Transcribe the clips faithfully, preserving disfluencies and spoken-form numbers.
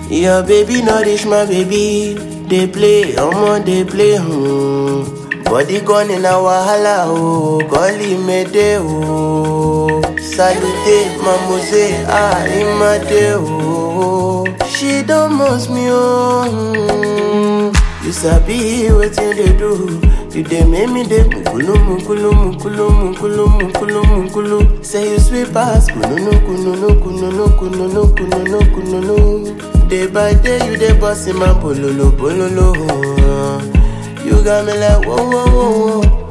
Your baby not reach my baby. They play, omo they play, hmm. Body gone in a wahala, oh. Golly mede, oh. Salute, mamose, ah, imade, oh. She don't most me, oh. Hmm. You sabi wetin they do. You dey make me dey mukulu, mukulu, mukulu, mukulu, mukulu, mukulu. Say you sweet pass, kununu, kununu, kununu, kununu, kununu, kununu. Day by day you dey boss in my bololo, bololo. You got me like whoa, whoa, whoa, whoa.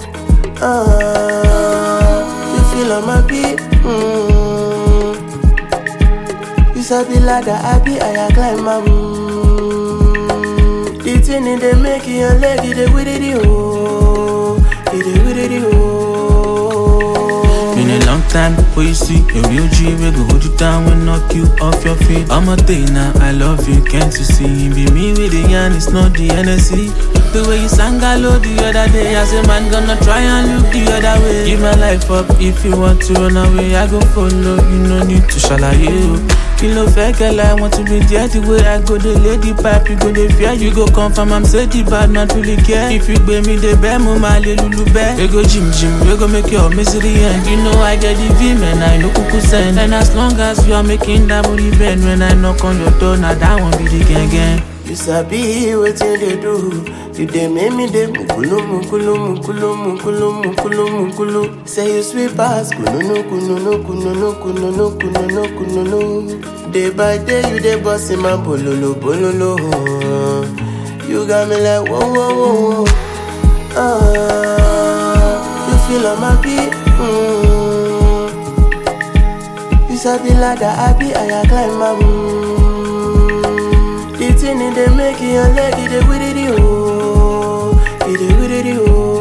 Ah, you feel on my beat. Mm. You sabi ladder, I be I climb my. Mm. The thing in they make your leg, it dey with it, oh, it dey with it, oh. Been a long time before you see a real G, we go hold you down and knock you off your feet. I'm a day now, I love you, can't you see? Be me with the yarn, it's not the N S C. The way you sang hello the other day, I say man gonna try and look the other way. Give my life up if you want to run away, I go follow, you no need to shalaye you. Kilo fake girl, I want to be there the way I go, the lady pipe, you go the fear, you go confirm, I'm say the bad, not really care. If you pay me the bear, mama, lulu bear. We go gym, gym, we go make your misery end. You know I get the V, man, I know kuku send. And as long as you are making that booty bend, when I knock on your door, now that won't be the gang gang. You sabi wetin they do. You dey make me dey mukulu, mukulu, mukulu, mukulu, mukulu, mukulu. Say you sweet pass, kununu, kununu, kununu, kununu, kununu, kununu. Day by day you dey boss in my bololo, bololo. You got me like whoa, whoa, whoa, whoa. Ah, you feel on my beat. Mm. You sabi ladder, I be I climb my. Mm. The thing in they make your leg, it dey with it, oh, it dey with it,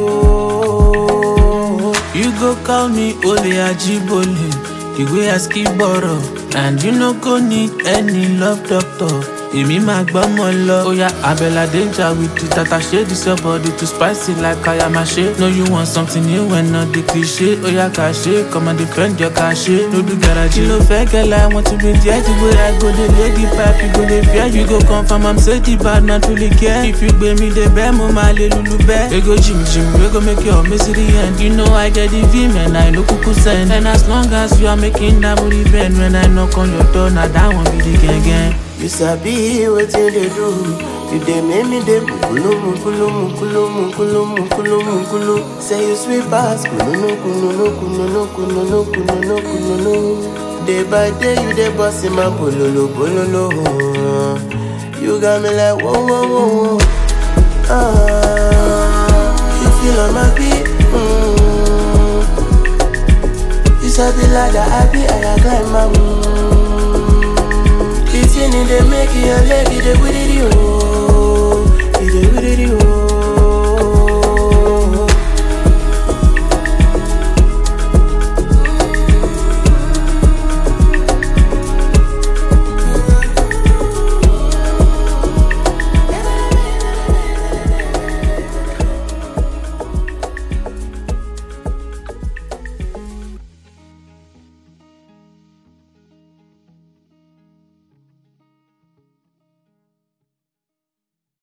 oh. You go call me Ole Ajibole, the way I skip borrow, and you no go need any love doctor. Emi ma gba mo lo. Oh yeah, Abella danger with the tata shade. This your body too spicy like Kayamashi. No, you want something new and not the cliche. Oh yeah, cache, come and defend your cache. No do garage. You no fake girl, I want to be there the way I go. The lady pipe, you go the fear. You go confirm, I'm say the bad, not really care. If you pay me the bear, mama, lulu bear. We go gym, gym, we go make your misery end. You know I get the V, man, I know kuku send. And as long as you are making that booty bend, when I knock on your door, now that won't be the gang gang. You sabi wetin they do. You dey make me dey mukulu, mukulu, mukulu, mukulu, mukulu, mukulu. Say you sweet pass, kununu, kununu, kununu, kununu, kununu, kununu. Day by day you dey boss in my bololo, bololo. You got me like whoa, whoa, whoa, whoa. Ah, you feel on my beat. Mm. You sabi ladder, I be I climb my. Mm. This thing in they make your leg, it dey with it, oh, it dey with it, oh.